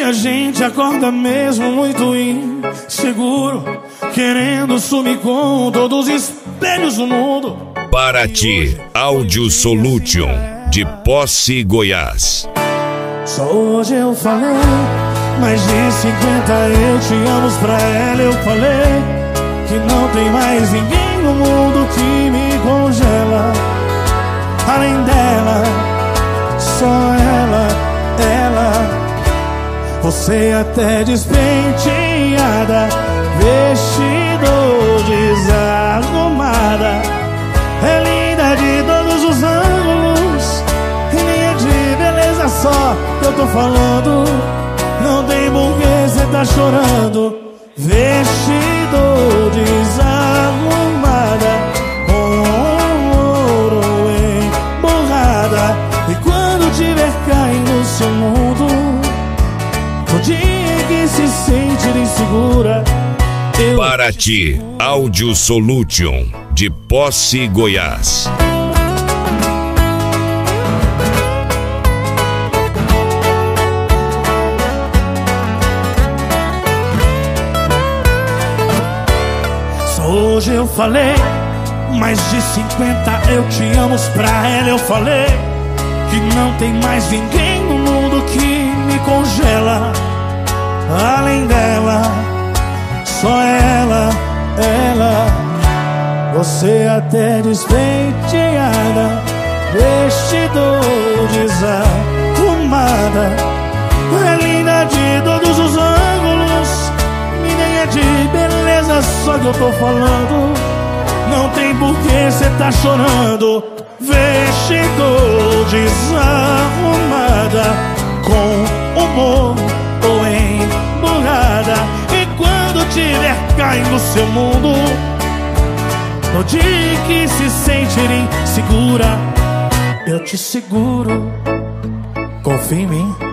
a gente acorda mesmo muito inseguro, querendo sumir com todos os espelhos do mundo. Paraty Audio Solution, de Posse, Goiás. Só hoje eu falei, mais de 50 eu te amo pra ela. Eu falei que não tem mais ninguém no mundo que me congela. Além dela, só ela. Você até despenteada, vestido desarrumada, é linda de todos os ângulos, e nem é de beleza só que eu tô falando. Não tem porquê cê tá chorando. Vestido desarrumada, com ouro emborrada, e quando tiver caindo no seu mundo, no dia em que se sentir insegura, Paraty Audio Solution, de Posse, Goiás. Só hoje eu falei, mais de 50 eu te amo pra ela. Eu falei que não tem mais ninguém no mundo que me congela. Além dela, só ela. Você até despenteada, vestido desarrumada, é linda de todos os ângulos, e nem é de beleza só que eu tô falando. Não tem porquê cê tá chorando. Vestido desarrumada, com humor ou emburrada, e quando tiver caindo no seu mundo, no dia que se sentir insegura, eu te seguro. Confia em mim.